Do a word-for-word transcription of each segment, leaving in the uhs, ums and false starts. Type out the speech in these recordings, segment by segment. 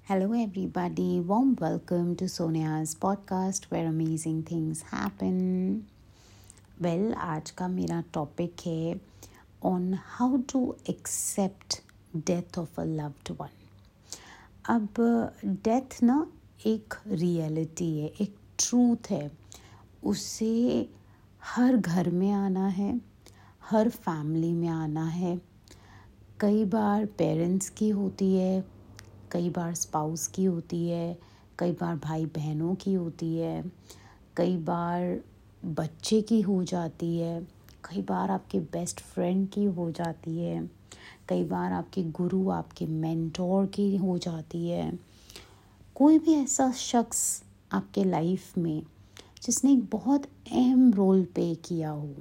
Hello, everybody. Warm welcome to Sonia's podcast where amazing things happen. Well, आज का मेरा topic है on how to accept death of a loved one. अब death ना एक reality है, एक ट्रूथ है. उसे हर घर में आना है, हर फैमिली में आना है. कई बार पेरेंट्स की होती है, कई बार स्पाउस की होती है, कई बार भाई बहनों की होती है, कई बार बच्चे की हो जाती है, कई बार आपके बेस्ट फ्रेंड की हो जाती है, कई बार आपके गुरु, आपके मेंटोर की हो जाती है. कोई भी ऐसा शख्स आपके लाइफ में जिसने एक बहुत अहम रोल प्ले किया हो,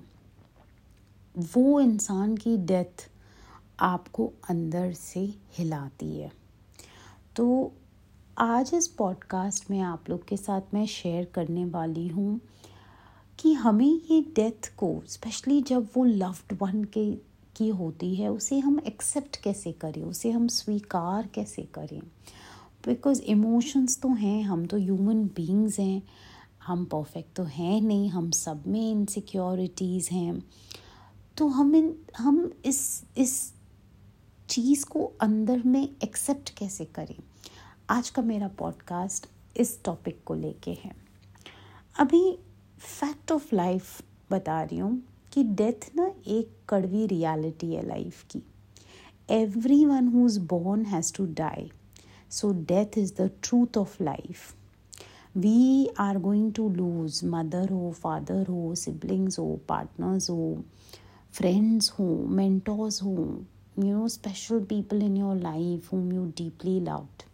वो इंसान की डेथ आपको अंदर से हिलाती है. तो आज इस पॉडकास्ट में आप लोग के साथ मैं शेयर करने वाली हूँ कि हमें ये डेथ को, स्पेशली जब वो लव्ड वन के की होती है, उसे हम एक्सेप्ट कैसे करें, उसे हम स्वीकार कैसे करें. बिकॉज़ इमोशंस तो हैं, हम तो ह्यूमन बीइंग्स हैं, हम परफेक्ट तो हैं नहीं, हम सब में इनसिक्योरिटीज़ हैं. तो हम इन हम इस इस चीज़ को अंदर में एक्सेप्ट कैसे करें. आज का मेरा पॉडकास्ट इस टॉपिक को लेके है. अभी फैक्ट ऑफ लाइफ बता रही हूँ कि डेथ ना एक कड़वी रियलिटी है लाइफ की. Everyone who is born has to die, so death is the truth of life. We are going to lose mother हो, फादर हो, सिबलिंग्स हो, पार्टनर्स हो, फ्रेंड्स हो, मेंटोर्स हो, you know, special people in your life whom you deeply loved.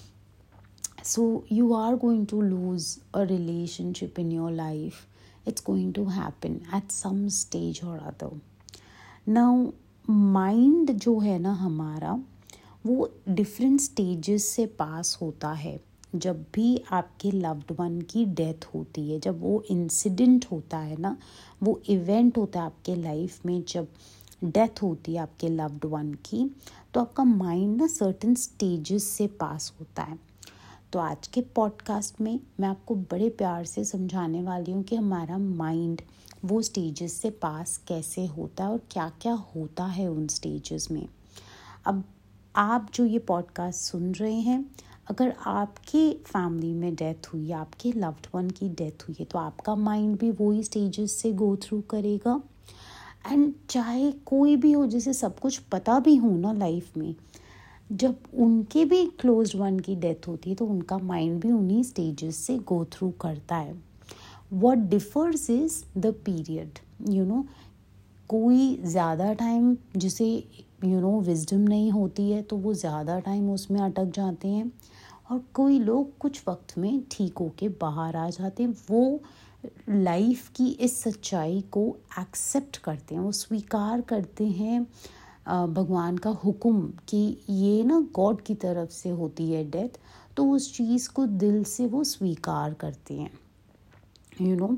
So you are going to lose a relationship in your life. It's going to happen at some stage or other. Now mind जो है ना हमारा, वो different stages से पास होता है. जब भी आपके loved one की डेथ होती है, जब वो इंसिडेंट होता है ना, वो इवेंट होता है आपके लाइफ में, जब डेथ होती है आपके लव्ड वन की, तो आपका माइंड ना सर्टेन स्टेजेस से पास होता है. तो आज के पॉडकास्ट में मैं आपको बड़े प्यार से समझाने वाली हूँ कि हमारा माइंड वो स्टेजेस से पास कैसे होता है और क्या क्या होता है उन स्टेजेस में. अब आप जो ये पॉडकास्ट सुन रहे हैं, अगर आपके फैमिली में डेथ हुई, आपके लव्ड वन की डेथ हुई है, तो आपका माइंड भी वही स्टेजेस से गो थ्रू करेगा. एंड चाहे कोई भी हो, जिसे सब कुछ पता भी हो ना लाइफ में, जब उनके भी क्लोज्ड वन की डेथ होती है तो उनका माइंड भी उन्हीं स्टेजेस से गो थ्रू करता है. What differs is the period. You know, कोई ज़्यादा टाइम, जिसे यू नो विजडम नहीं होती है, तो वो ज़्यादा टाइम उसमें अटक जाते हैं, और कोई लोग कुछ वक्त में ठीक होके बाहर आ जाते हैं. वो लाइफ की इस सच्चाई को एक्सेप्ट करते हैं, वो स्वीकार करते हैं भगवान का हुक्म कि ये ना गॉड की तरफ से होती है डेथ, तो उस चीज़ को दिल से वो स्वीकार करते हैं. यू नो,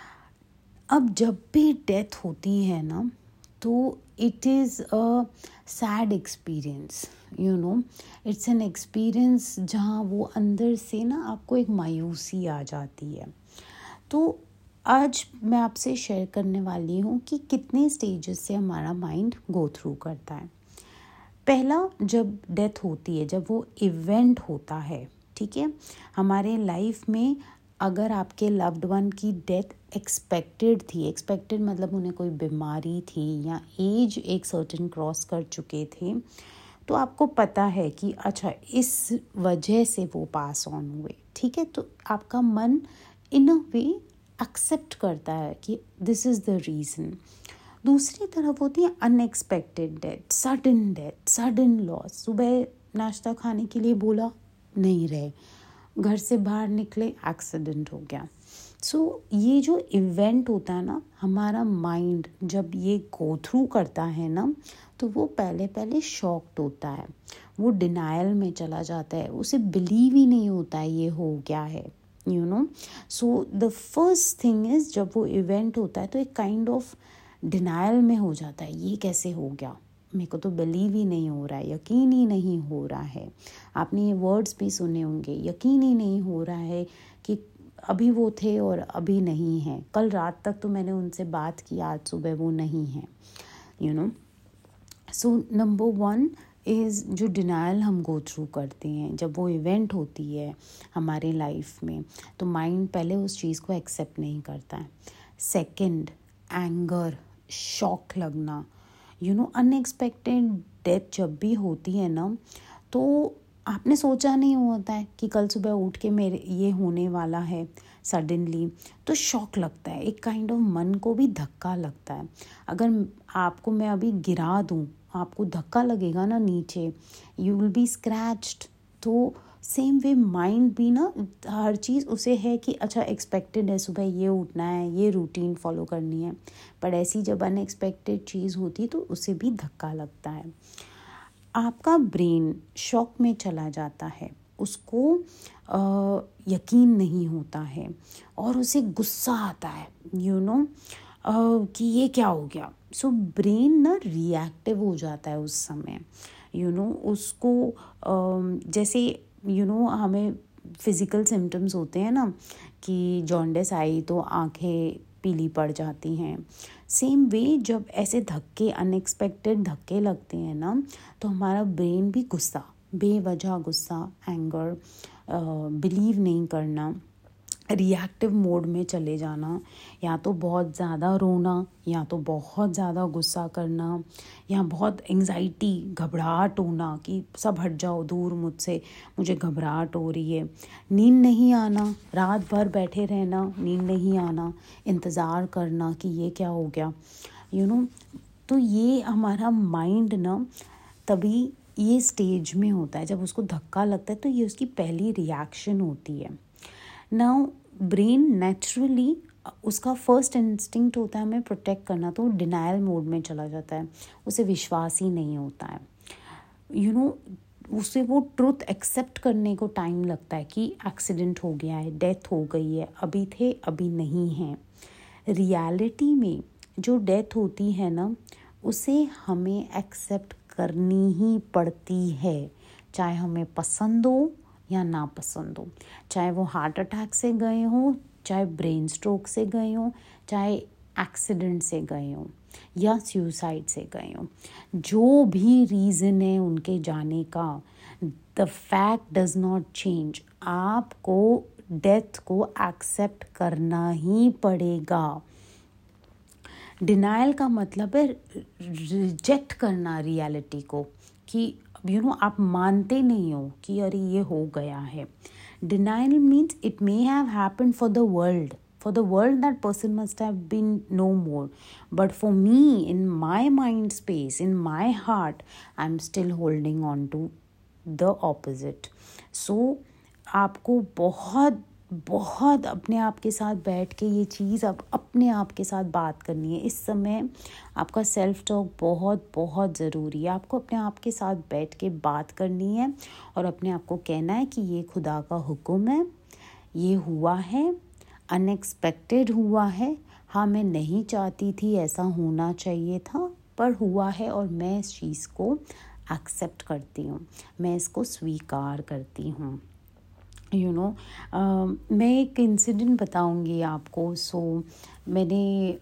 अब जब भी डेथ होती है ना, तो it is a sad experience. You know, it's an experience जहाँ वो अंदर से ना आपको एक मायूसी आ जाती है. तो आज मैं आपसे शेयर करने वाली हूँ कि कितने स्टेजेस से हमारा माइंड गो थ्रू करता है. पहला, जब डेथ होती है, जब वो इवेंट होता है, ठीक है, हमारे लाइफ में, अगर आपके लव्ड वन की डेथ एक्सपेक्टेड थी, एक्सपेक्टेड मतलब उन्हें कोई बीमारी थी या एज एक सर्टेन क्रॉस कर चुके थे, तो आपको पता है कि अच्छा इस वजह से वो पास ऑन हुए, ठीक है, तो आपका मन इन अ वे एक्सेप्ट करता है कि दिस इज़ द रीज़न. दूसरी तरफ होती है unexpected death, sudden death, sudden loss. सुबह नाश्ता खाने के लिए बोला, नहीं रहे, घर से बाहर निकले, एक्सीडेंट हो गया. सो so, ये जो इवेंट होता है ना, हमारा माइंड जब ये गो थ्रू करता है ना, तो वो पहले पहले शॉक्ड होता है, वो डिनायल में चला जाता है, उसे बिलीव ही नहीं होता है ये हो गया है. You know, so the first thing is, जब वो इवेंट होता है तो एक काइंड ऑफ डिनायल में हो जाता है, ये कैसे हो गया, मेरे को तो बिलीव ही नहीं हो रहा है, यकीन ही नहीं हो रहा है। आपने ये वर्ड्स भी सुने होंगे, यकीन ही नहीं हो रहा है कि अभी वो थे और अभी नहीं हैं। कल रात तक तो मैंने उनसे बात की, आज सुबह वो नहीं हैं, you know. So number one is जो डिनायल हम गो थ्रू करते हैं जब वो इवेंट होती है हमारी लाइफ में, तो माइंड पहले उस चीज़ को एक्सेप्ट नहीं करता है। सेकंड, एंगर, शॉक लगना, यू नो। अनएक्सपेक्टेड डेथ जब भी होती है ना, तो आपने सोचा नहीं होता है कि कल सुबह उठ के मेरे ये होने वाला है सडनली, तो शॉक लगता है, एक काइंड ऑफ मन को भी धक्का लगता है। अगर आपको मैं अभी गिरा दूँ, आपको धक्का लगेगा ना नीचे, यू विल बी स्क्रैच्ड। तो सेम वे माइंड भी ना, हर चीज़ उसे है कि अच्छा एक्सपेक्टेड है, सुबह ये उठना है, ये रूटीन फॉलो करनी है, पर ऐसी जब अनएक्सपेक्टेड चीज़ होती है तो उसे भी धक्का लगता है। आपका ब्रेन शॉक में चला जाता है, उसको आ, यकीन नहीं होता है और उसे गुस्सा आता है, यू नो, कि ये क्या हो गया। सो ब्रेन ना रिएक्टिव हो जाता है उस समय, यू नो। उसको uh, जैसे यू नो हमें फिज़िकल सिम्टम्स होते हैं ना कि जॉन्डिस आई तो आंखें पीली पड़ जाती हैं। सेम वे जब ऐसे धक्के, अनएक्सपेक्टेड धक्के लगते हैं ना, तो हमारा ब्रेन भी गुस्सा, बेवजह गुस्सा, एंगर, बिलीव नहीं करना, रिएक्टिव मोड में चले जाना, या तो बहुत ज़्यादा रोना, या तो बहुत ज़्यादा गुस्सा करना, या बहुत एंग्जाइटी, घबराहट होना कि सब हट जाओ दूर मुझसे, मुझे घबराहट हो रही है। नींद नहीं आना, रात भर बैठे रहना, नींद नहीं आना, इंतज़ार करना कि ये क्या हो गया, यू नो। तो ये हमारा माइंड ना तभी ये स्टेज में होता है, जब उसको धक्का लगता है तो ये उसकी पहली रिएक्शन होती है। नाउ ब्रेन नेचुरली, उसका फर्स्ट इंस्टिंक्ट होता है हमें प्रोटेक्ट करना, तो डिनायल मोड में चला जाता है, उसे विश्वास ही नहीं होता है, यू नो। उसे वो ट्रुथ एक्सेप्ट करने को टाइम लगता है कि एक्सीडेंट हो गया है, डेथ हो गई है, अभी थे अभी नहीं हैं। रियलिटी में जो डेथ होती है ना, उसे हमें एक्सेप्ट करनी ही पड़ती है, चाहे हमें पसंद हो या ना पसंद हो। चाहे वो हार्ट अटैक से गए हों, चाहे ब्रेन स्ट्रोक से गए हों, चाहे एक्सीडेंट से गए हों या सुसाइड से गए हों, जो भी रीज़न है उनके जाने का, the fact does not change. आपको डेथ को एक्सेप्ट करना ही पड़ेगा। डिनायल का मतलब है रिजेक्ट करना रियलिटी को, कि यू नो आप मानते नहीं हो कि अरे ये हो गया है। Denial means it may have happened for the world, for the world that person must have been no more, but for me, in my mind space, in my heart, I'm still holding on to the opposite. So आपको बहुत बहुत अपने आप के साथ बैठ के ये चीज़ अब अपने आप के साथ बात करनी है। इस समय आपका सेल्फ टॉक बहुत बहुत ज़रूरी है। आपको अपने आप के साथ बैठ के बात करनी है और अपने आप को कहना है कि ये खुदा का हुक्म है, ये हुआ है, अनएक्सपेक्टेड हुआ है, हाँ मैं नहीं चाहती थी ऐसा होना चाहिए था, पर हुआ है और मैं इस चीज़ को एक्सेप्ट करती हूँ, मैं इसको स्वीकार करती हूँ। यू नो मैं एक इंसिडेंट बताऊंगी आपको। सो so, मैंने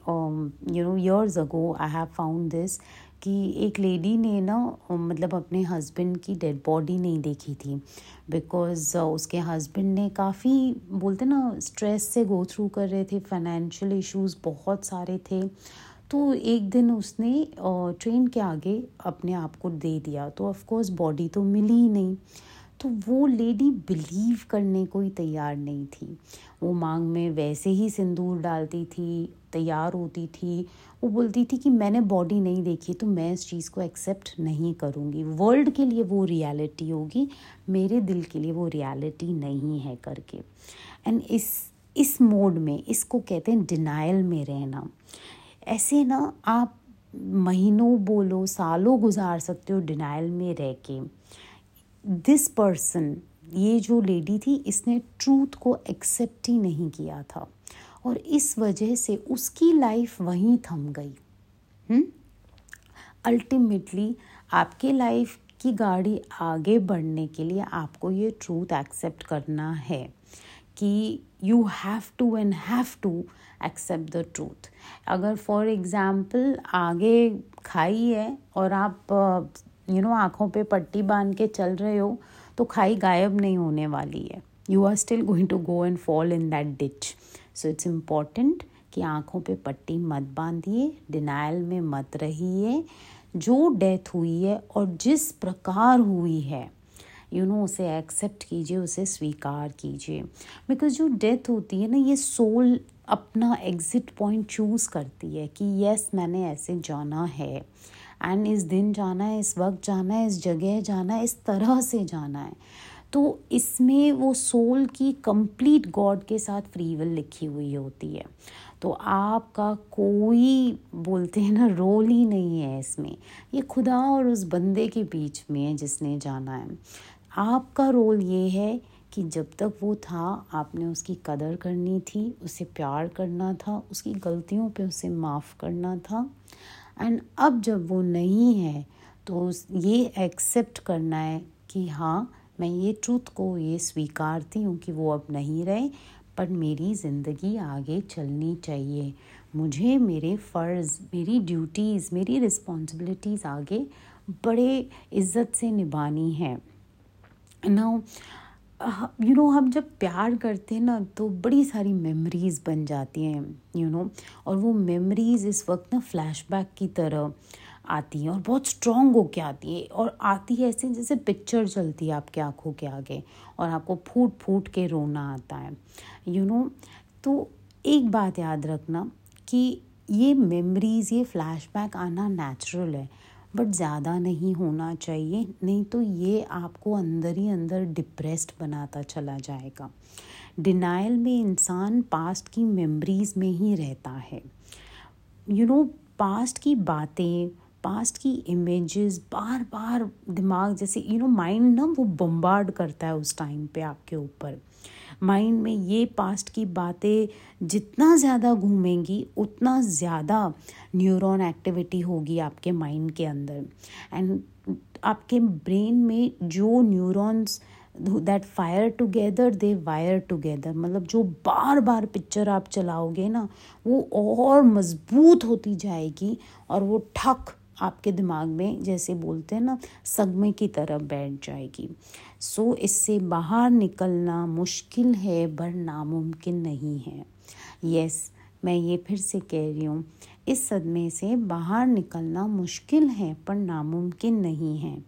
you know years ago I have found this कि एक लेडी ने ना मतलब अपने हस्बैंड की डेड बॉडी नहीं देखी थी, बिकॉज़ uh, उसके हस्बैंड ने काफ़ी बोलते ना स्ट्रेस से गो थ्रू कर रहे थे, फाइनेंशियल इश्यूज बहुत सारे थे। तो एक दिन उसने ट्रेन uh, के आगे अपने आप को दे दिया, तो ऑफ कोर्स बॉडी तो मिली ही नहीं। तो वो लेडी बिलीव करने को ही तैयार नहीं थी। वो मांग में वैसे ही सिंदूर डालती थी, तैयार होती थी। वो बोलती थी कि मैंने बॉडी नहीं देखी तो मैं इस चीज़ को एक्सेप्ट नहीं करूँगी। वर्ल्ड के लिए वो रियलिटी होगी, मेरे दिल के लिए वो रियलिटी नहीं है करके। एंड इस इस मोड में, इसको कहते हैं डिनायल में रहना। ऐसे ना आप महीनों बोलो सालों गुजार सकते हो डिनायल में रह के। दिस पर्सन, ये जो लेडी थी, इसने ट्रूथ को एक्सेप्ट ही नहीं किया था और इस वजह से उसकी लाइफ वहीं थम गई। हम्म अल्टीमेटली आपके लाइफ की गाड़ी आगे बढ़ने के लिए आपको ये ट्रूथ एक्सेप्ट करना है कि you have to and have to accept the truth. अगर फॉर एग्जाम्पल आगे खाई है और आप यू नो आँखों पे पट्टी बांध के चल रहे हो, तो खाई गायब नहीं होने वाली है. You are still going to go and fall in that ditch. So it's important कि आँखों पे पट्टी मत बांधिए, डिनाइल में मत रहिए. जो डेथ हुई है और जिस प्रकार हुई है, यू नो उसे एक्सेप्ट कीजिए, उसे स्वीकार कीजिए. बिकॉज जो डेथ होती है ना, ये सोल अपना एग्जिट पॉइंट चूज़ करती है कि यस मैंने ऐसे जाना है एंड इस दिन जाना है, इस वक्त जाना है, इस जगह जाना है, इस तरह से जाना है. तो इसमें वो सोल की कंप्लीट गॉड के साथ फ्री विल लिखी हुई होती है. तो आपका कोई बोलते हैं ना रोल ही नहीं है इसमें. ये खुदा और उस बंदे के बीच में है जिसने जाना है. आपका रोल ये है कि जब तक वो था आपने उसकी कदर करनी थी, उसे प्यार करना था, उसकी गलतियों पे उसे माफ़ करना था. एंड अब जब वो नहीं है तो ये एक्सेप्ट करना है कि हाँ मैं ये ट्रूथ को ये स्वीकारती हूँ कि वो अब नहीं रहे, पर मेरी ज़िंदगी आगे चलनी चाहिए. मुझे मेरे फ़र्ज़, मेरी ड्यूटीज़, मेरी रिस्पॉन्सिबिलिटीज़ आगे बड़े इज़्ज़त से निभानी है. नाउ यू नो हम जब प्यार करते हैं ना तो बड़ी सारी मेमोरीज़ बन जाती हैं, यू नो और वो मेमोरीज़ इस वक्त ना फ्लैशबैक की तरह आती हैं और बहुत स्ट्रॉन्ग होके आती है. और आती है ऐसे जैसे पिक्चर चलती है आपके आँखों के आगे और आपको फूट फूट के रोना आता है, यू नो. तो एक बात याद रखना कि ये मेमोरीज़, ये फ्लैशबैक आना नेचुरल है, बट ज़्यादा नहीं होना चाहिए, नहीं तो ये आपको अंदर ही अंदर डिप्रेस्ड बनाता चला जाएगा. डिनाइल में इंसान पास्ट की मेमोरीज़ में ही रहता है. यू नो पास्ट की बातें, पास्ट की इमेजेस बार बार दिमाग जैसे यू नो माइंड ना वो बम्बार्ड करता है उस टाइम पे आपके ऊपर. माइंड में ये पास्ट की बातें जितना ज़्यादा घूमेंगी उतना ज़्यादा न्यूरॉन एक्टिविटी होगी आपके माइंड के अंदर. एंड आपके ब्रेन में जो neurons that fire together they wire together, मतलब जो बार बार पिक्चर आप चलाओगे ना वो और मजबूत होती जाएगी और वो ठक आपके दिमाग में जैसे बोलते हैं ना सदमे की तरह बैठ जाएगी. सो so, इससे बाहर निकलना मुश्किल है पर नामुमकिन नहीं है. यस yes, मैं ये फिर से कह रही हूँ, इस सदमे से बाहर निकलना मुश्किल है पर नामुमकिन नहीं है.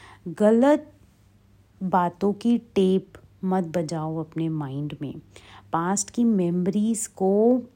गलत बातों की टेप मत बजाओ अपने माइंड में. पास्ट की मेमोरीज़ को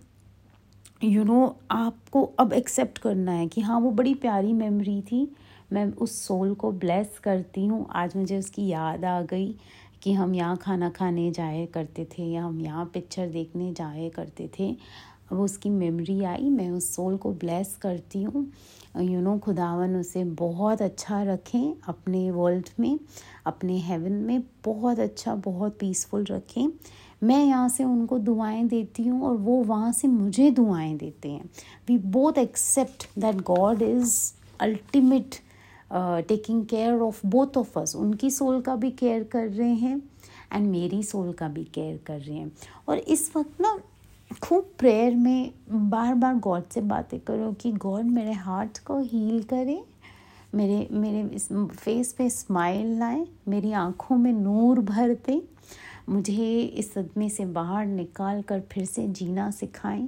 यू you नो know, आपको अब एक्सेप्ट करना है कि हाँ वो बड़ी प्यारी मेमोरी थी, मैं उस सोल को ब्लेस करती हूँ. आज मुझे उसकी याद आ गई कि हम यहाँ खाना खाने जाए करते थे या हम यहाँ पिक्चर देखने जाए करते थे. अब उसकी मेमोरी आई, मैं उस सोल को ब्लेस करती हूँ. यू नो खुदावन उसे बहुत अच्छा रखें अपने वर्ल्ड में, अपने हेवन में बहुत अच्छा, बहुत पीसफुल रखें. मैं यहाँ से उनको दुआएं देती हूँ और वो वहाँ से मुझे दुआएं देते हैं. We both accept that God is ultimate taking care of both of us. उनकी सोल का भी केयर कर रहे हैं एंड मेरी सोल का भी केयर कर रहे हैं. और इस वक्त ना खूब प्रेयर में बार बार गॉड से बातें करो कि गॉड मेरे हार्ट को हील करे, मेरे मेरे इस फेस पे स्माइल लाए, मेरी आँखों में नूर भर दे, मुझे इस सदमे से बाहर निकाल कर फिर से जीना सिखाएं.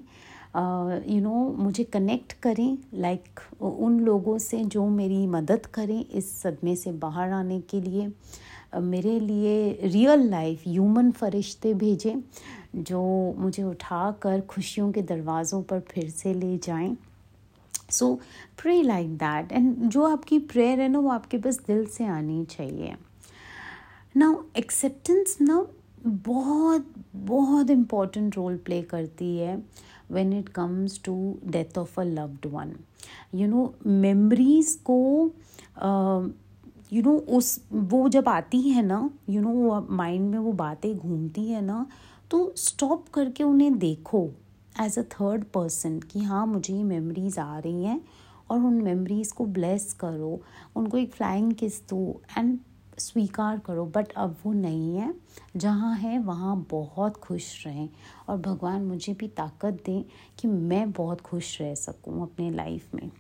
यू नो मुझे कनेक्ट करें लाइक like, उन लोगों से जो मेरी मदद करें इस सदमे से बाहर आने के लिए. uh, मेरे लिए रियल लाइफ ह्यूमन फरिश्ते भेजें जो मुझे उठाकर खुशियों के दरवाज़ों पर फिर से ले जाएं. So pray like that. And जो आपकी प्रेयर है ना वो आपके बस दिल से आनी चाहिए. नाउ एक्सेप्टेंस ना बहुत बहुत इम्पॉर्टेंट रोल प्ले करती है when it comes to death of a loved one. You know memories को यू नो उस वो जब आती है ना, यू नो माइंड में वो बातें घूमती है ना, तो स्टॉप करके उन्हें देखो एज अ थर्ड पर्सन कि हाँ मुझे ये मेमोरीज़ आ रही हैं और उन मेमोरीज़ को ब्लेस करो, उनको एक फ्लाइंग किस दो एंड स्वीकार करो। बट अब वो नहीं है, जहाँ है वहाँ बहुत खुश रहें और भगवान मुझे भी ताकत दें कि मैं बहुत खुश रह सकूँ अपने लाइफ में।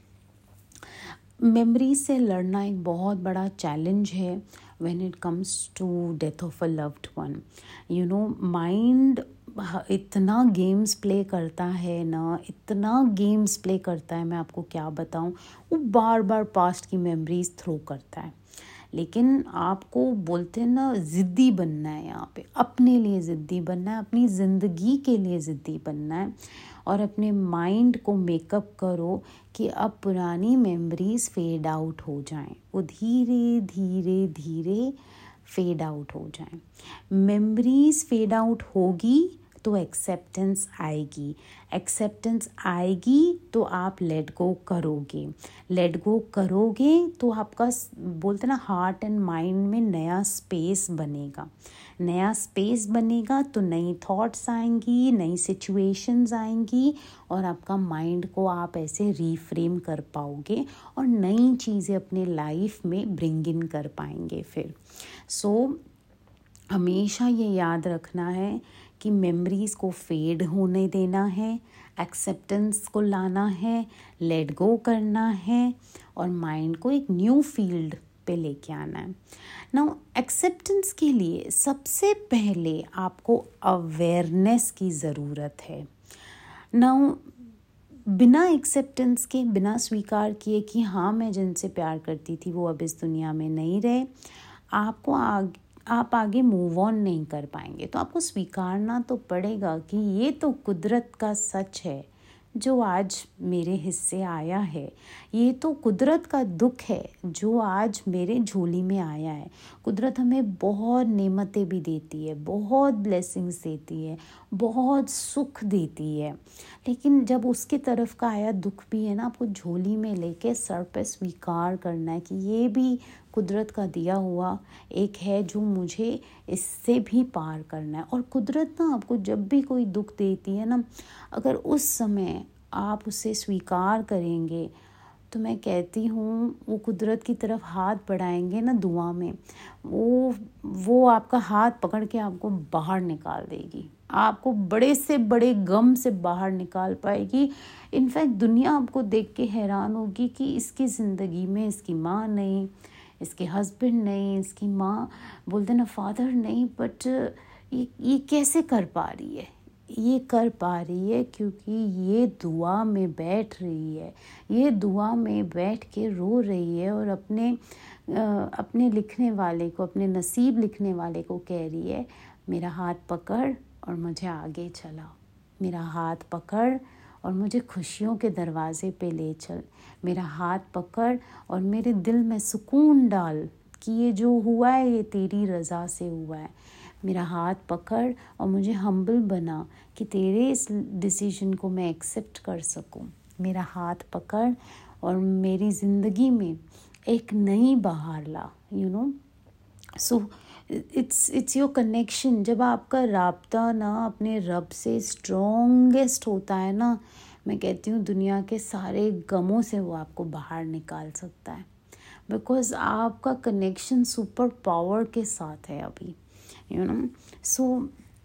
मेमोरी से लड़ना एक बहुत बड़ा चैलेंज है when it comes to death of a loved one. You know mind इतना गेम्स प्ले करता है ना, इतना गेम्स प्ले करता है, मैं आपको क्या बताऊं। वो बार बार पास्ट की मेमोरीज थ्रो करता है। लेकिन आपको बोलते हैं ना, ज़िद्दी बनना है, यहाँ पे अपने लिए ज़िद्दी बनना है, अपनी ज़िंदगी के लिए ज़िद्दी बनना है और अपने माइंड को मेकअप करो कि अब पुरानी मेमोरीज फेड आउट हो जाएं, वो धीरे धीरे धीरे फेड आउट हो जाएं। मेमोरीज फेड आउट होगी तो एक्सेप्टेंस आएगी, एक्सेप्टेंस आएगी तो आप लेट गो करोगे, लेट गो करोगे तो आपका बोलते ना हार्ट एंड माइंड में नया स्पेस बनेगा, नया स्पेस बनेगा तो नई थॉट्स आएंगी, नई सिचुएशंस आएंगी और आपका माइंड को आप ऐसे रीफ्रेम कर पाओगे और नई चीज़ें अपने लाइफ में ब्रिंग इन कर पाएंगे फिर। सो so, हमेशा ये याद रखना है कि मेमोरीज़ को फेड होने देना है, एक्सेप्टेंस को लाना है, लेट गो करना है और माइंड को एक न्यू फील्ड पे लेके आना है। नाउ एक्सेप्टेंस के लिए सबसे पहले आपको अवेयरनेस की ज़रूरत है। नाउ बिना एक्सेप्टेंस के, बिना स्वीकार किए कि हाँ मैं जिनसे प्यार करती थी वो अब इस दुनिया में नहीं रहे, आपको आगे आप आगे मूव ऑन नहीं कर पाएंगे। तो आपको स्वीकारना तो पड़ेगा कि ये तो कुदरत का सच है जो आज मेरे हिस्से आया है, ये तो कुदरत का दुख है जो आज मेरे झोली में आया है। कुदरत हमें बहुत नेमतें भी देती है, बहुत ब्लेसिंग्स देती है, बहुत सुख देती है, लेकिन जब उसके तरफ का आया दुख भी है ना, आपको झोली में लेके सर पे स्वीकार करना है कि ये भी कुदरत का दिया हुआ एक है जो मुझे इससे भी पार करना है। और कुदरत ना आपको जब भी कोई दुख देती है ना, अगर उस समय आप उसे स्वीकार करेंगे तो मैं कहती हूँ वो कुदरत की तरफ हाथ बढ़ाएंगे ना दुआ में, वो वो आपका हाथ पकड़ के आपको बाहर निकाल देगी, आपको बड़े से बड़े गम से बाहर निकाल पाएगी। इनफैक्ट दुनिया आपको देख के हैरान होगी कि इसकी ज़िंदगी में इसकी माँ नहीं, इसके हस्बैंड नहीं, इसकी माँ बोलते ना फादर नहीं, बट ये ये कैसे कर पा रही है। ये कर पा रही है क्योंकि ये दुआ में बैठ रही है, ये दुआ में बैठ के रो रही है और अपने अपने लिखने वाले को, अपने नसीब लिखने वाले को कह रही है मेरा हाथ पकड़ और मुझे आगे चला, मेरा हाथ पकड़ और मुझे खुशियों के दरवाज़े पे ले चल, मेरा हाथ पकड़ और मेरे दिल में सुकून डाल कि ये जो हुआ है ये तेरी रज़ा से हुआ है। मेरा हाथ पकड़ और मुझे हम्बल बना कि तेरे इस डिसीजन को मैं एक्सेप्ट कर सकूं। मेरा हाथ पकड़ और मेरी ज़िंदगी में एक नई बहार ला, you know. So it's it's your connection. जब आपका राब्ता ना अपने रब से स्ट्रॉन्गेस्ट होता है ना, मैं कहती हूँ दुनिया के सारे गमों से वो आपको बाहर निकाल सकता है, बिकॉज़ आपका कनेक्शन सुपर पावर के साथ है अभी, यू नो। सो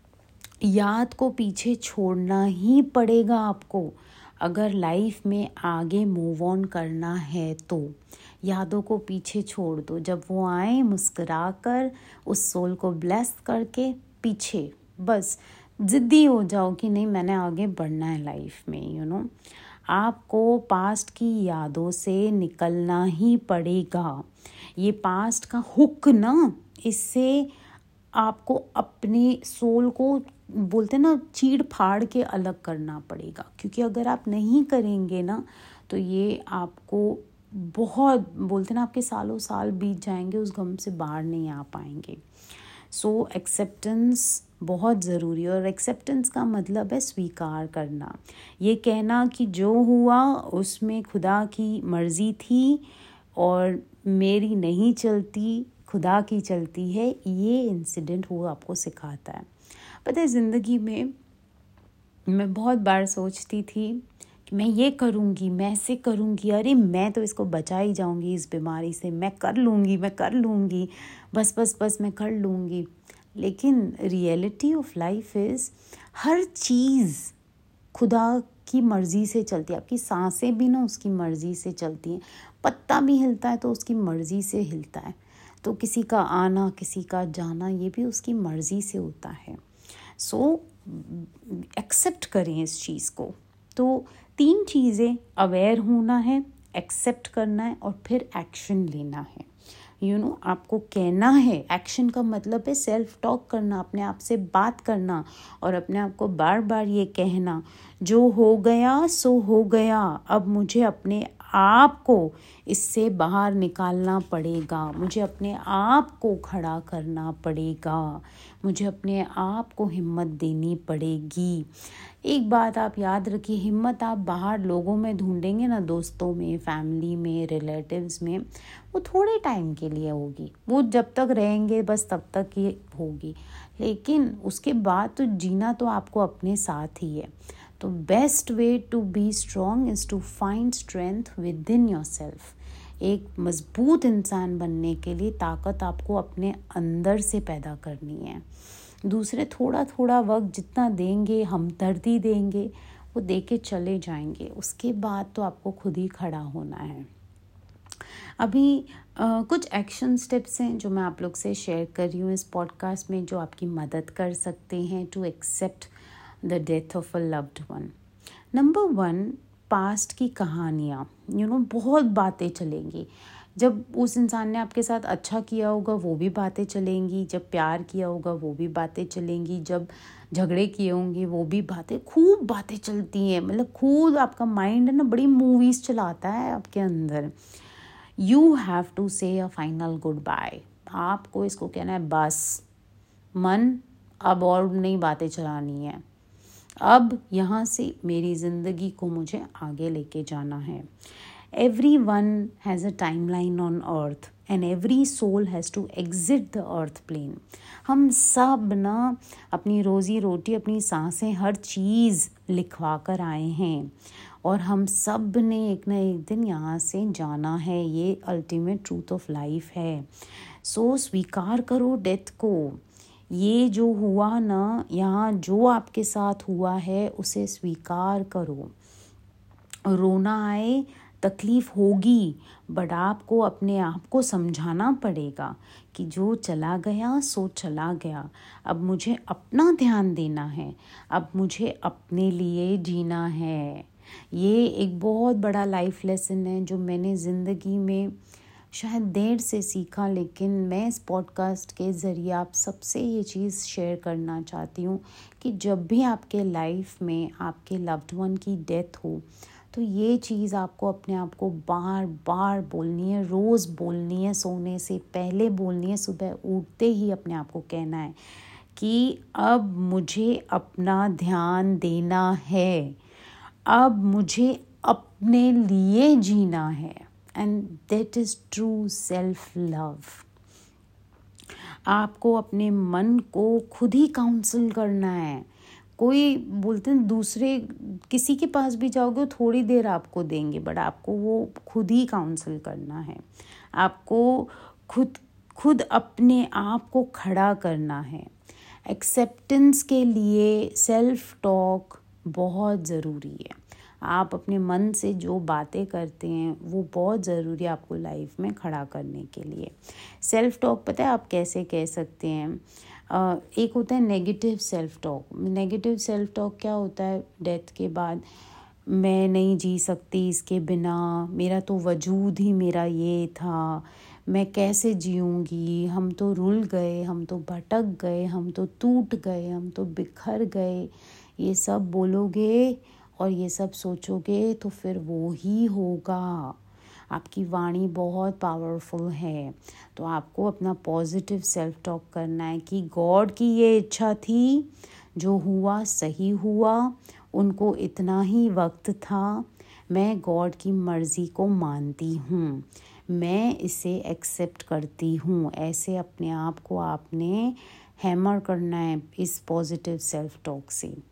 याद को पीछे छोड़ना ही पड़ेगा आपको अगर लाइफ में आगे मूव ऑन करना है तो। यादों को पीछे छोड़ दो, जब वो आए मुस्कुरा कर उस सोल को ब्लेस करके पीछे बस ज़िद्दी हो जाओ कि नहीं मैंने आगे बढ़ना है लाइफ में, यू नो। आपको पास्ट की यादों से निकलना ही पड़ेगा। ये पास्ट का हुक ना, इससे आपको अपने सोल को बोलते ना चीड़ फाड़ के अलग करना पड़ेगा, क्योंकि अगर आप नहीं करेंगे ना तो ये आपको बहुत बोलते ना आपके सालों साल बीत जाएंगे, उस गम से बाहर नहीं आ पाएंगे। सो एक्सेप्टेंस बहुत ज़रूरी है और एक्सेप्टेंस का मतलब है स्वीकार करना, ये कहना कि जो हुआ उसमें खुदा की मर्ज़ी थी और मेरी नहीं चलती, खुदा की चलती है। ये इंसिडेंट वो आपको सिखाता है। पता है ज़िंदगी में मैं बहुत बार सोचती थी मैं ये करूँगी, मैं ऐसे करूँगी, अरे मैं तो इसको बचा ही जाऊँगी इस बीमारी से, मैं कर लूँगी, मैं कर लूँगी, बस बस बस मैं कर लूँगी। लेकिन रियलिटी ऑफ लाइफ इज़ हर चीज़ खुदा की मर्ज़ी से चलती है। आपकी सांसें भी ना उसकी मर्ज़ी से चलती हैं। पत्ता भी हिलता है तो उसकी मर्ज़ी से हिलता है। तो किसी का आना, किसी का जाना, ये भी उसकी मर्ज़ी से होता है। सो एक्सेप्ट करें इस चीज़ को। तो तीन चीज़ें, अवेयर होना है, एक्सेप्ट करना है और फिर एक्शन लेना है। यू नो आपको कहना है, एक्शन का मतलब है सेल्फ टॉक करना, अपने आप से बात करना और अपने आप को बार बार ये कहना, जो हो गया सो हो गया, अब मुझे अपने आप को इससे बाहर निकालना पड़ेगा, मुझे अपने आप को खड़ा करना पड़ेगा, मुझे अपने आप को हिम्मत देनी पड़ेगी। एक बात आप याद रखिए, हिम्मत आप बाहर लोगों में ढूंढेंगे ना, दोस्तों में, फैमिली में, रिलेटिव्स में, वो थोड़े टाइम के लिए होगी, वो जब तक रहेंगे बस तब तक ही होगी, लेकिन उसके बाद तो जीना तो आपको अपने साथ ही है। तो best way to be strong is to find strength within yourself. एक मजबूत इंसान बनने के लिए ताकत आपको अपने अंदर से पैदा करनी है। दूसरे थोड़ा थोड़ा वक्त जितना देंगे, हमदर्दी देंगे, वो दे के चले जाएंगे, उसके बाद तो आपको खुद ही खड़ा होना है। अभी आ, कुछ एक्शन स्टेप्स हैं जो मैं आप लोग से शेयर कर रही हूँ इस पॉडकास्ट में, जो आपकी मदद कर सकते हैं to accept the death of a loved one. Number one, past की कहानियाँ। यू नो बहुत बातें चलेंगी। जब उस इंसान ने आपके साथ अच्छा किया होगा वो भी बातें चलेंगी, जब प्यार किया होगा वो भी बातें चलेंगी, जब झगड़े किए होंगे वो भी बातें, खूब बातें चलती हैं। मतलब खूब आपका माइंड है ना, बड़ी मूवीज़ चलाता है आपके अंदर। यू हैव टू से अ फाइनल गुड बाय। आपको इसको कहना है बस, मन अब और नहीं बातें चलानी है, अब यहाँ से मेरी ज़िंदगी को मुझे आगे लेके जाना है। Everyone has a timeline on earth and every soul has to exit the earth plane. हम सब ना अपनी रोज़ी रोटी, अपनी सांसें, हर चीज़ लिखवा कर आए हैं और हम सब ने एक ना एक दिन यहाँ से जाना है। ये अल्टीमेट ट्रूथ ऑफ लाइफ है। सो स्वीकार करो डेथ को। ये जो हुआ ना, यहाँ जो आपके साथ हुआ है उसे स्वीकार करो। रोना आए, तकलीफ़ होगी, बट आपको अपने आप को समझाना पड़ेगा कि जो चला गया सो चला गया, अब मुझे अपना ध्यान देना है, अब मुझे अपने लिए जीना है। ये एक बहुत बड़ा लाइफ लेसन है जो मैंने ज़िंदगी में शायद देर से सीखा, लेकिन मैं इस पॉडकास्ट के ज़रिए आप सबसे ये चीज़ शेयर करना चाहती हूँ कि जब भी आपके लाइफ में आपके लव्ड वन की डेथ हो तो ये चीज़ आपको अपने आप को बार बार बोलनी है, रोज़ बोलनी है, सोने से पहले बोलनी है, सुबह उठते ही अपने आप को कहना है कि अब मुझे अपना ध्यान देना है, अब मुझे अपने लिए जीना है। And that is true self love. आपको अपने मन को खुद ही काउंसल करना है। कोई बोलते हैं दूसरे किसी के पास भी जाओगे वो थोड़ी देर आपको देंगे, बट आपको वो खुद ही काउंसल करना है। आपको खुद खुद अपने आप को खड़ा करना है। एक्सेप्टेंस के लिए सेल्फ टॉक बहुत ज़रूरी है। आप अपने मन से जो बातें करते हैं वो बहुत ज़रूरी है आपको लाइफ में खड़ा करने के लिए। सेल्फ टॉक पता है आप कैसे कह सकते हैं? uh, एक होता है negative self talk. Negative self talk क्या होता है? डेथ के बाद मैं नहीं जी सकती इसके बिना, मेरा तो वजूद ही मेरा ये था, मैं कैसे जीऊँगी, हम तो रुल गए, हम तो भटक गए, हम तो टूट गए, हम तो बिखर गए। ये सब बोलोगे और ये सब सोचोगे तो फिर वो ही होगा। आपकी वाणी बहुत पावरफुल है, तो आपको अपना पॉजिटिव सेल्फ टॉक करना है कि गॉड की ये इच्छा थी, जो हुआ सही हुआ, उनको इतना ही वक्त था, मैं गॉड की मर्ज़ी को मानती हूँ, मैं इसे एक्सेप्ट करती हूँ। ऐसे अपने आप को आपने हैमर करना है इस पॉजिटिव सेल्फ टॉक से।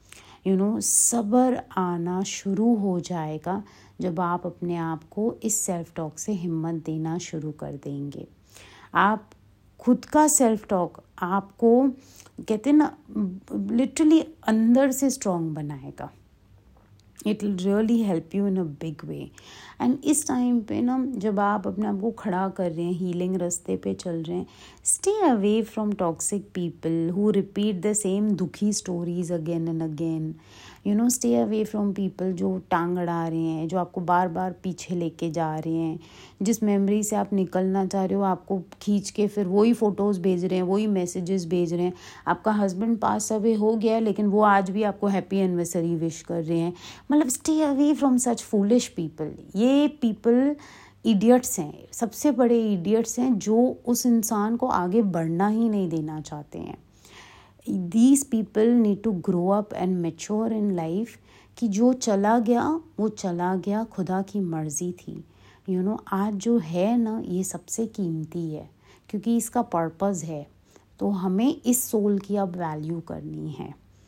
यू नो सब्र आना शुरू हो जाएगा जब आप अपने आप को इस सेल्फ टॉक से हिम्मत देना शुरू कर देंगे। आप खुद का सेल्फ टॉक आपको कहते हैं ना लिटरली अंदर से स्ट्रॉन्ग बनाएगा। It will really help you in a big way. And इस टाइम पे ना जब आप अपने आप को खड़ा कर रहे हैं, हीलिंग रास्ते पे चल रहे हैं, stay away from toxic people who repeat the same दुखी stories again and again. You know stay away from people जो टांग अड़ा रहे हैं, जो आपको बार बार पीछे लेके जा रहे हैं, जिस मेमोरी से आप निकलना चाह रहे हो आपको खींच के फिर वही फ़ोटोज़ भेज रहे हैं, वही मैसेजेस भेज रहे हैं। आपका हस्बैंड पास अवे हो गया है लेकिन वो आज भी आपको हैप्पी एनिवर्सरी विश कर रहे हैं। मतलब stay away from such foolish people. ये पीपल इडियट्स हैं, सबसे बड़े इडियट्स हैं जो उस इंसान को आगे बढ़ना ही नहीं देना चाहते हैं। These people need to grow up and mature in life कि जो चला गया वो चला गया, खुदा की मर्ज़ी थी। यू you नो know, आज जो है ना ये सबसे कीमती है क्योंकि इसका पर्पज़ है। तो हमें इस सोल की अब वैल्यू करनी है।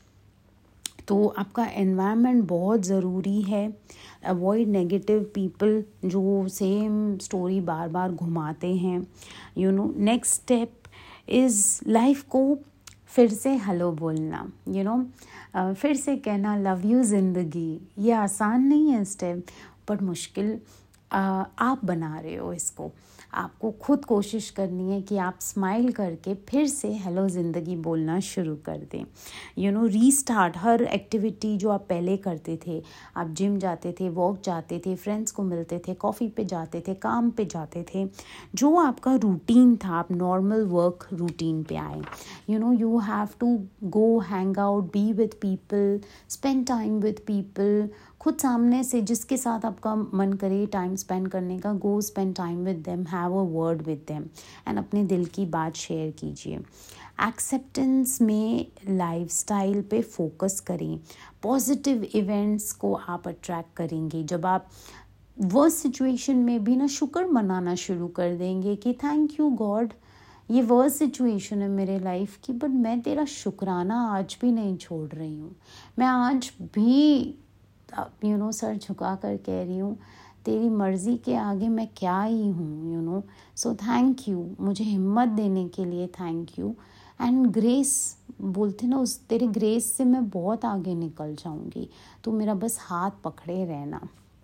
तो आपका एनवायरनमेंट बहुत ज़रूरी है। अवॉइड नेगेटिव पीपल जो सेम स्टोरी बार बार घुमाते हैं। You know next step is life को फिर से हेलो बोलना। यू नो uh, फिर से कहना लव यू ज़िंदगी। ये आसान नहीं है स्टेप, बट मुश्किल uh, आप बना रहे हो इसको। आपको खुद कोशिश करनी है कि आप स्माइल करके फिर से हेलो ज़िंदगी बोलना शुरू कर दें। यू नो रीस्टार्ट हर एक्टिविटी जो आप पहले करते थे, आप जिम जाते थे, वॉक जाते थे, फ्रेंड्स को मिलते थे, कॉफ़ी पे जाते थे, काम पे जाते थे, जो आपका रूटीन था, आप नॉर्मल वर्क रूटीन पे आए। You know you have to go hang out, be with people, spend time with people. खुद सामने से जिसके साथ आपका मन करे टाइम स्पेंड करने का, go spend time with them, have a word with them and अपने दिल की बात शेयर कीजिए। एक्सेप्टेंस में लाइफस्टाइल पे फोकस करें। पॉजिटिव इवेंट्स को आप अट्रैक्ट करेंगे जब आप वर्स्ट सिचुएशन में भी ना शुक्र मनाना शुरू कर देंगे कि थैंक यू गॉड, ये वर्स्ट सिचुएशन है मेरे लाइफ की, बट मैं तेरा शुक्राना आज भी नहीं छोड़ रही हूँ। मैं आज भी यू नो सर झुका कर कह रही हूँ तेरी मर्ज़ी के आगे मैं क्या ही हूँ। You know so thank you, मुझे हिम्मत देने के लिए थैंक यू। एंड ग्रेस बोलते ना, उस तेरे ग्रेस से मैं बहुत आगे निकल जाऊँगी, तो मेरा बस हाथ पकड़े रहना।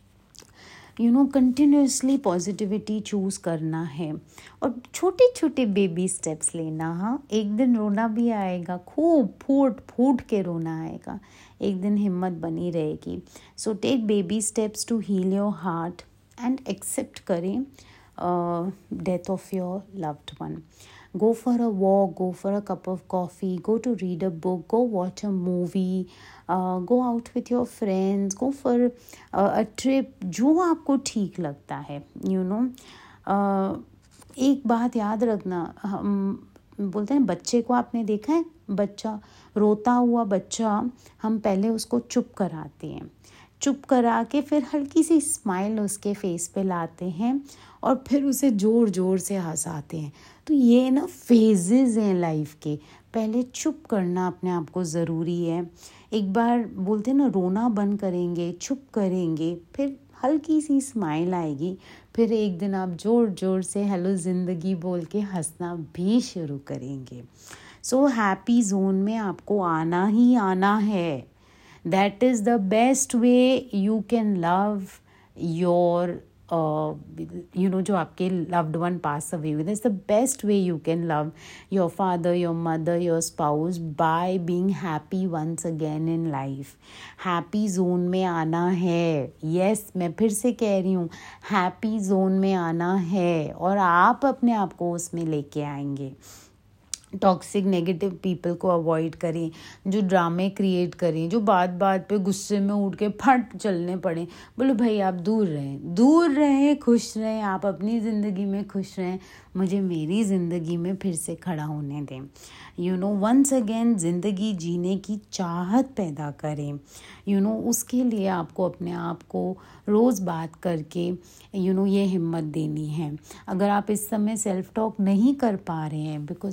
You know continuously positivity choose करना है और छोटे छोटे बेबी स्टेप्स लेना। हाँ, एक दिन रोना भी आएगा, खूब फूट फूट के रोना आएगा, एक दिन हिम्मत बनी रहेगी। So take baby steps to heal your heart and accept करें death of your loved one. Go for a walk, go for a cup of coffee, go to read a book, go watch a movie, uh, go out with your friends, go for uh, a trip, जो आपको ठीक लगता है। you know uh, एक बात याद रखना, हम बोलते हैं बच्चे को आपने देखा है, बच्चा रोता हुआ बच्चा, हम पहले उसको चुप कराते हैं, चुप करा के फिर हल्की सी स्माइल उसके फेस पे लाते हैं और फिर उसे ज़ोर ज़ोर से हंसाते हैं। तो ये ना फेजेस हैं लाइफ के। पहले चुप करना अपने आप को ज़रूरी है। एक बार बोलते हैं ना, रोना बंद करेंगे, चुप करेंगे, फिर हल्की सी स्माइल आएगी, फिर एक दिन आप ज़ोर ज़ोर से हेलो ज़िंदगी बोल के हंसना भी शुरू करेंगे। सो हैप्पी जोन में आपको आना ही आना है। That is the best way you can love your uh, you know जो आपके loved one pass away with, that's the best way you can love your father, your mother, your spouse by being happy once again in life. happy zone में आना है। yes, मैं फिर से कह रही हूँ, happy zone में आना है और आप अपने आप को उसमें लेके आएंगे। टॉक्सिक नेगेटिव पीपल को अवॉइड करें, जो ड्रामे क्रिएट करें, जो बात बात पे गुस्से में उठ के फट चलने पड़े। बोलो भाई आप दूर रहें, दूर रहें, खुश रहें, आप अपनी ज़िंदगी में खुश रहें, मुझे मेरी ज़िंदगी में फिर से खड़ा होने दें। यू नो वंस अगेन ज़िंदगी जीने की चाहत पैदा करें। यू नो उसके लिए आपको अपने आप को रोज़ बात करके यू नो ये हिम्मत देनी है। अगर आप इस समय सेल्फ टॉक नहीं कर पा रहे हैं बिकॉज आप मायूस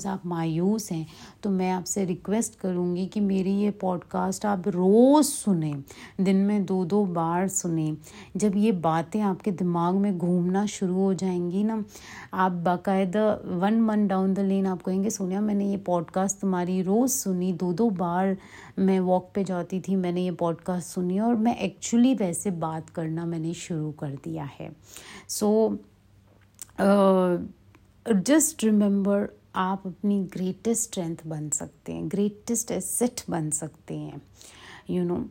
मायूस हैं तो मैं आपसे रिक्वेस्ट करूँगी कि मेरी ये पॉडकास्ट आप रोज़ सुने, दिन में दो दो बार सुने। जब ये बातें आपके दिमाग में घूमना शुरू हो जाएंगी ना, आप बाकायदा one month down the lane आप कहेंगे सोनिया मैंने ये पॉडकास्ट तुम्हारी रोज़ सुनी, दो दो बार मैं वॉक पे जाती थी, मैंने ये पॉडकास्ट सुनी और मैं एक्चुअली वैसे बात करना मैंने शुरू कर दिया है। सो जस्ट रिमेंबर, आप अपनी ग्रेटेस्ट स्ट्रेंथ बन सकते हैं, ग्रेटेस्ट एसेट बन सकते हैं। यू नो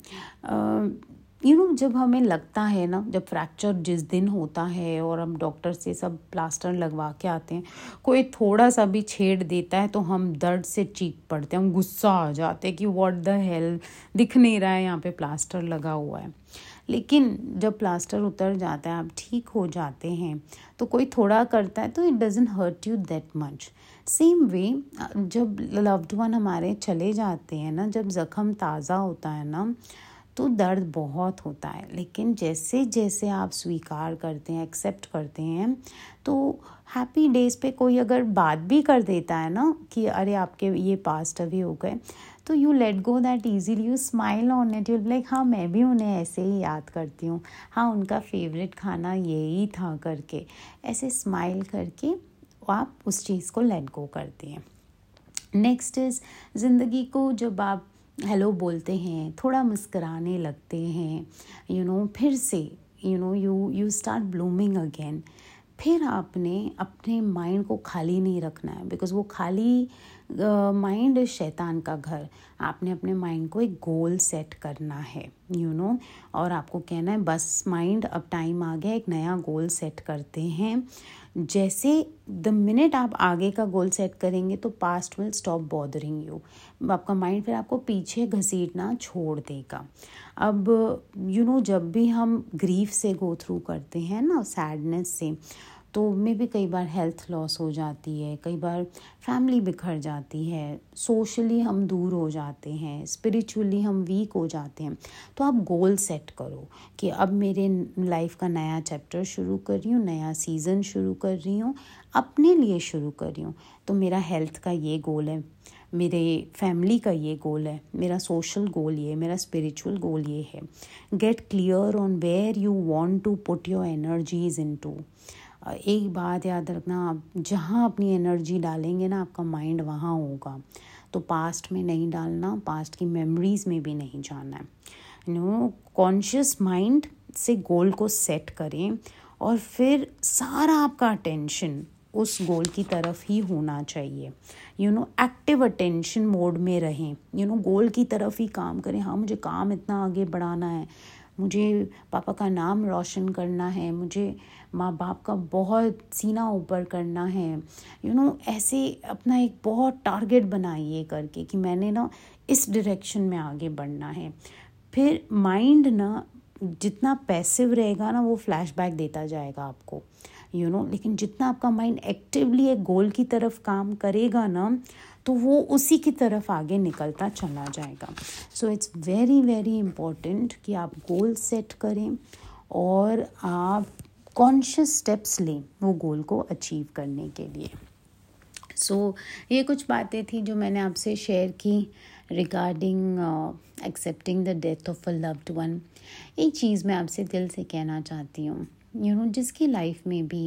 यू नो जब हमें लगता है ना, जब फ्रैक्चर जिस दिन होता है और हम डॉक्टर से सब प्लास्टर लगवा के आते हैं, कोई थोड़ा सा भी छेड़ देता है तो हम दर्द से चीख पड़ते हैं, हम गुस्सा आ जाते हैं कि व्हाट द हेल, दिख नहीं रहा है यहाँ पे प्लास्टर लगा हुआ है। लेकिन जब प्लास्टर उतर जाता है, आप ठीक हो जाते हैं, तो कोई थोड़ा करता है तो it doesn't hurt you that much. Same way जब लव्ड वन हमारे चले जाते हैं ना, जब ज़ख्म ताज़ा होता है ना, तो दर्द बहुत होता है। लेकिन जैसे जैसे आप स्वीकार करते हैं, एक्सेप्ट करते हैं, तो हैप्पी डेज़ पे कोई अगर बात भी कर देता है ना कि अरे आपके ये पास्ट अवे हो गए, तो you let go that easily, you smile on it, you like हाँ मैं भी उन्हें ऐसे ही याद करती हूँ, हाँ उनका फेवरेट खाना यही था करके, ऐसे स्माइल करके आप उस चीज़ को लेट गो करते हैं। नेक्स्ट इज़, ज़िंदगी को जब आप हेलो बोलते हैं, थोड़ा मुस्कराने लगते हैं, यू नो फिर से you know you you start blooming again. फिर आपने अपने माइंड को खाली नहीं रखना है, बिकॉज वो खाली माइंड इज शैतान का घर। आपने अपने माइंड को एक गोल सेट करना है, यू you नो know, और आपको कहना है बस माइंड अब टाइम आ गया, एक नया गोल सेट करते हैं। जैसे द मिनट आप आगे का गोल सेट करेंगे तो past will stop bothering you, आपका माइंड फिर आपको पीछे घसीटना छोड़ देगा। अब यू नो जब भी हम ग्रीफ से गो थ्रू करते हैं ना, सैडनेस से, तो में भी कई बार हेल्थ लॉस हो जाती है, कई बार फैमिली बिखर जाती है, सोशली हम दूर हो जाते हैं, स्पिरिचुअली हम वीक हो जाते हैं। तो आप गोल सेट करो कि अब मेरे लाइफ का नया चैप्टर शुरू कर रही हूँ, नया सीज़न शुरू कर रही हूँ, अपने लिए शुरू कर रही हूँ। तो मेरा हेल्थ का ये गोल है, मेरे फैमिली का ये गोल है, मेरा सोशल गोल ये, मेरा स्पिरिचुअल गोल ये है। Get clear on where you want to put your energies into. एक बात याद रखना, आप जहाँ अपनी एनर्जी डालेंगे ना, आपका माइंड वहाँ होगा। तो पास्ट में नहीं डालना, पास्ट की मेमोरीज़ में भी नहीं जाना है। नो कॉन्शियस माइंड से गोल को सेट करें और फिर सारा आपका अटेंशन उस गोल की तरफ ही होना चाहिए। You know active attention mode में रहें, यू नो गोल की तरफ ही काम करें। हाँ मुझे काम इतना आगे बढ़ाना है, मुझे पापा का नाम रोशन करना है, मुझे माँ बाप का बहुत सीना ऊपर करना है, यू नो ऐसे अपना एक बहुत टारगेट बनाइए करके कि मैंने ना इस डायरेक्शन में आगे बढ़ना है। फिर माइंड ना जितना पैसिव रहेगा ना, वो फ्लैशबैक देता जाएगा आपको, यू नो लेकिन जितना आपका माइंड एक्टिवली एक गोल की तरफ काम करेगा ना, तो वो उसी की तरफ आगे निकलता चला जाएगा। So it's very very important कि आप गोल सेट करें और आप कॉन्शियस स्टेप्स लें वो गोल को अचीव करने के लिए। सो so, ये कुछ बातें थी जो मैंने आपसे शेयर की regarding accepting the death of a loved one. एक चीज़ मैं आपसे दिल से कहना चाहती हूँ, यू नो जिसकी लाइफ में भी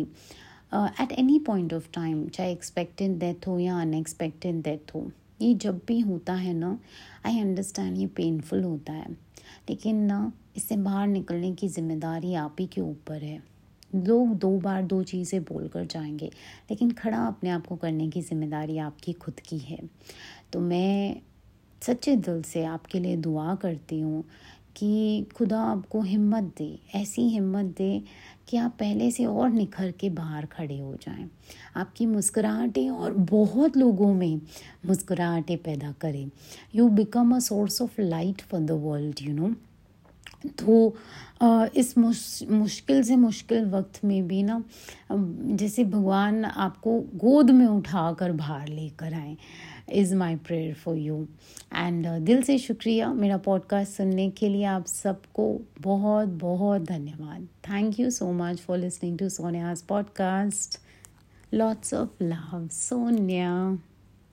at any point of time, चाहे एक्सपेक्टेड डेथ हो या अनएक्सपेक्टेड डेथ हो, ये जब भी होता है ना, आई अंडरस्टैंड ये पेनफुल होता है, लेकिन ना इससे बाहर निकलने की जिम्मेदारी आप ही के ऊपर है। लोग दो बार दो चीज़ें बोलकर जाएंगे, लेकिन खड़ा अपने आप को करने की जिम्मेदारी आपकी खुद की है। तो मैं सच्चे दिल से आपके लिए दुआ करती हूँ कि खुदा आपको हिम्मत दे, ऐसी हिम्मत दे कि आप पहले से और निखर के बाहर खड़े हो जाएं। आपकी मुस्कुराहटें और बहुत लोगों में मुस्कुराहटें पैदा करें। You become a source of light for the world, you know. तो इस मुश्किल से मुश्किल वक्त में भी ना, जैसे भगवान आपको गोद में उठा कर बाहर लेकर आए, is my prayer for you. And दिल से शुक्रिया मेरा पॉडकास्ट सुनने के लिए। आप सबको बहुत बहुत धन्यवाद। Thank you so much for listening to Sonia's podcast. Lots of love, Sonia.